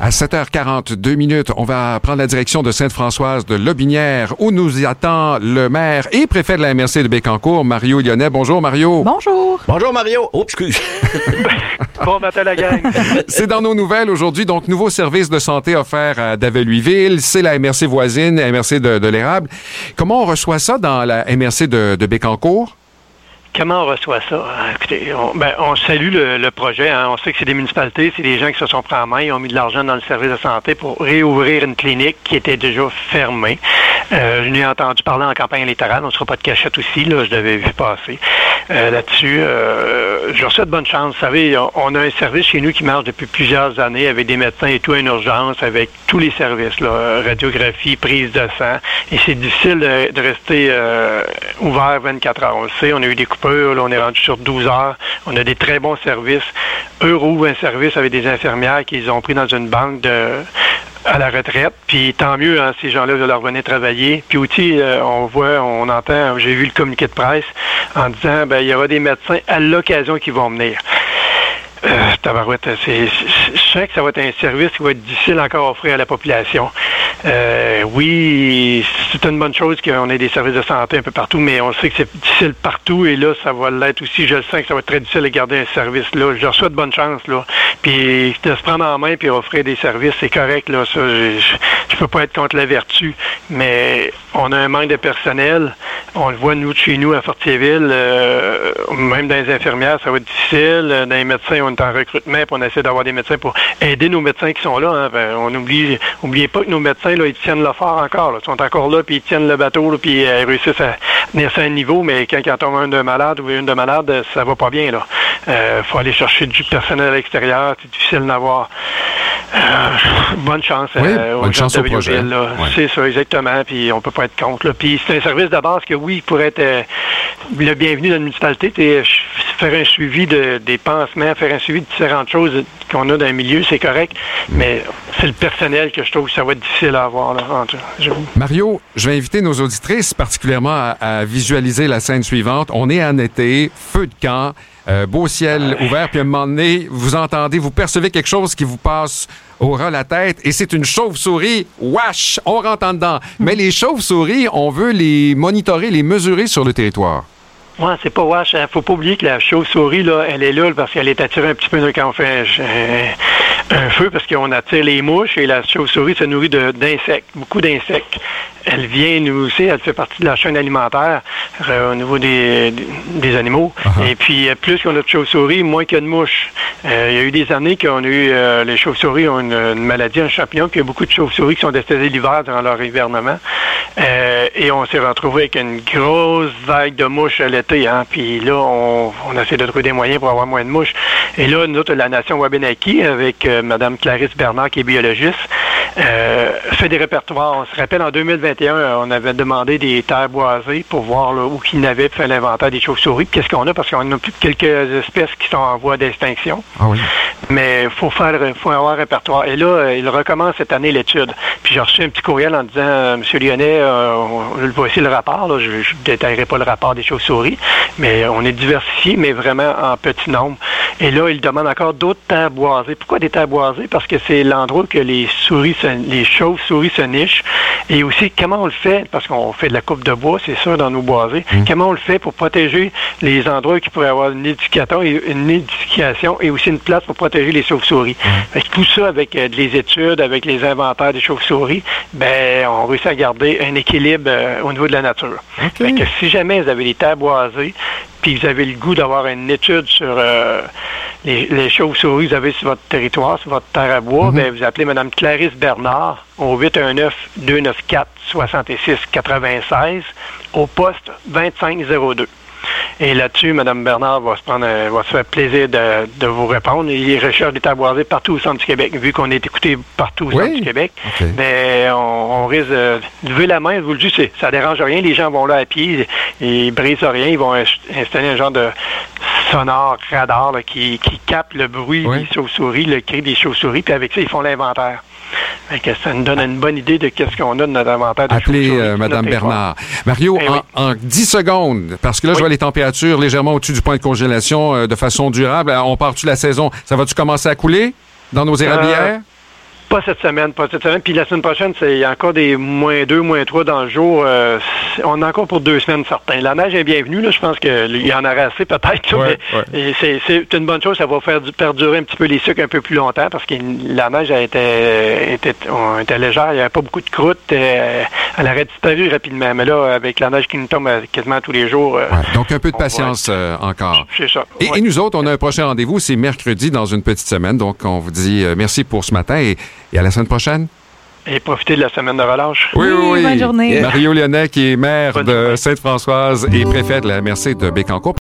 À 7h42, on va prendre la direction de Sainte-Françoise de Lotbinière, où nous attend le maire et préfet de la MRC de Bécancour, Mario Lyonnais. Bonjour, Mario. Bonjour. Bonjour, Mario. Oh, excuse. Bon matin, la gang. C'est dans nos nouvelles aujourd'hui, donc, nouveau service de santé offert à Daveluiville. C'est la MRC voisine, la MRC de l'Érable. Comment on reçoit ça dans la MRC de Bécancour? Comment on reçoit ça? Écoutez, on salue le projet. Hein. On sait que c'est des municipalités, c'est des gens qui se sont pris en main. Ils ont mis de l'argent dans le service de santé pour réouvrir une clinique qui était déjà fermée. Je l'ai entendu parler en campagne électorale. On ne sera pas de cachette aussi. Là, je l'avais vu passer là-dessus. Je reçois de bonne chance. Vous savez, on a un service chez nous qui marche depuis plusieurs années avec des médecins et tout en urgence, avec tous les services, là, radiographie, prise de sang. Et c'est difficile de rester ouvert 24 heures. On le sait, on a eu des coupures, là, on est rendu sur 12 heures. On a des très bons services. Eux rouvrent un service avec des infirmières qu'ils ont pris dans une banque à la retraite, puis tant mieux, hein, ces gens-là veulent revenir travailler. Puis aussi, on entend, j'ai vu le communiqué de presse en disant, il y aura des médecins à l'occasion qui vont venir. Tabarouette, je sens que ça va être un service qui va être difficile encore à offrir à la population. Oui, c'est une bonne chose qu'on ait des services de santé un peu partout, mais on sait que c'est difficile partout et là, ça va l'être aussi. Je le sens que ça va être très difficile de garder un service là. Je leur souhaite bonne chance, là. Puis de se prendre en main puis offrir des services, c'est correct, là. Ça, je peux pas être contre la vertu, mais on a un manque de personnel. On le voit, nous, de chez nous, à Fortierville, même dans les infirmières, ça va être difficile. Dans les médecins, on est en recrutement, puis on essaie d'avoir des médecins pour aider nos médecins qui sont là. Hein. Oubliez pas que nos médecins, là, ils tiennent le fort encore. Là. Ils sont encore là, puis ils tiennent le bateau, là, puis ils réussissent à tenir ça à un niveau, mais quand ils en tombent un de malade ou une de malade, ça va pas bien, là. Faut aller chercher du personnel à l'extérieur, c'est difficile d'en avoir. Bonne chance bonne chance au projet. Là. Ouais. C'est ça, exactement, puis on peut pas être contre. Là. Puis c'est un service de base que, oui, pourrait être le bienvenu dans la municipalité. Faire un suivi des pansements, faire un suivi de différentes choses qu'on a dans le milieu, c'est correct, mais c'est le personnel que je trouve que ça va être difficile à avoir. Là, Mario, je vais inviter nos auditrices particulièrement à visualiser la scène suivante. On est en été, feu de camp, beau ciel ouvert, puis à un moment donné, vous percevez quelque chose qui vous passe au ras la tête, et c'est une chauve-souris. Wesh! On rentre en dedans. Mais les chauves-souris, on veut les monitorer, les mesurer sur le territoire. Ouais, c'est pas wesh. Faut pas oublier que la chauve-souris, là, elle est là parce qu'elle est attirée un petit peu quand on fait un feu, parce qu'on attire les mouches, et la chauve-souris se nourrit d'insectes, beaucoup d'insectes. Elle vient nous aussi, elle fait partie de la chaîne alimentaire au niveau des animaux. Uh-huh. Et puis, plus qu'on a de chauves-souris, moins qu'il y a de mouches. Il y a eu des années qu'on a eu, les chauves-souris ont une maladie, un champignon, qu'il y a beaucoup de chauves-souris qui sont décédées l'hiver durant leur hivernement. Et on s'est retrouvé avec une grosse vague de mouches à l'été. Hein. Puis là, on essaie de trouver des moyens pour avoir moins de mouches. Et là, nous autres, la Nation Wabanaki, avec Mme Clarisse Bernard, qui est biologiste, fait des répertoires. On se rappelle, en 2021, on avait demandé des terres boisées pour voir là, où qu'il n'avait fait l'inventaire des chauves-souris. Qu'est-ce qu'on a? Parce qu'on a plus de quelques espèces qui sont en voie d'extinction. Ah oui. Mais il faut avoir un répertoire. Et là, il recommence cette année l'étude. Puis j'ai reçu un petit courriel en disant, M. Lyonnais, voici le rapport. Là, je ne détaillerai pas le rapport des chauves-souris, mais on est diversifié, mais vraiment en petit nombre. Et là, il demande encore d'autres terres boisées. Pourquoi des terres boisées? Parce que c'est l'endroit que les chauves-souris se nichent. Et aussi, comment on le fait? Parce qu'on fait de la coupe de bois, c'est sûr, dans nos boisés. Comment on le fait pour protéger les endroits qui pourraient avoir une éducation et aussi une place pour protéger les chauves-souris? Fait que tout ça, avec les études, avec les inventaires des chauves-souris, on réussit à garder un équilibre au niveau de la nature. Okay. Fait que si jamais vous avez des terres boisées, puis vous avez le goût d'avoir une étude sur les chauves-souris que vous avez sur votre territoire, sur votre terre à bois, vous appelez Mme Clarisse Bernard au 819-294-6696 au poste 2502. Et là-dessus, Mme Bernard va se faire plaisir de vous répondre. Il recherche des terres boisées partout au centre du Québec. Vu qu'on est écouté partout au centre du Québec, on risque de lever la main. Je vous le dis, ça ne dérange rien. Les gens vont là à pied, ils brisent rien. Ils vont installer un genre de sonore radar là, qui capte le bruit des chauves-souris, le cri des chauves-souris, puis avec ça, ils font l'inventaire. Ça nous donne une bonne idée de qu'est-ce qu'on a de notre inventaire de chauves-souris. Appelez Mme Bernard. Mario, en 10 secondes, parce que là, je vois les températures légèrement au-dessus du point de congélation de façon durable. On part-tu la saison? Ça va-tu commencer à couler dans nos érablières? Pas cette semaine. Puis la semaine prochaine, il y a encore des -2, -3 dans le jour. On a encore pour 2 semaines certains. La neige est bienvenue, là. Je pense qu'il y en aurait assez peut-être. Mais c'est une bonne chose. Ça va faire perdurer un petit peu les sucres un peu plus longtemps parce que la neige était légère. Il n'y avait pas beaucoup de croûte. Elle aurait disparu rapidement. Mais là, avec la neige qui nous tombe quasiment tous les jours... donc un peu de patience encore. C'est ça. Et nous autres, on a un prochain rendez-vous. C'est mercredi dans une petite semaine. Donc, on vous dit merci pour ce matin et à la semaine prochaine. Et profitez de la semaine de relâche. Oui. Bonne journée. Mario Lyonnais, qui est maire de Sainte-Françoise et préfet de la MRC de Bécancour.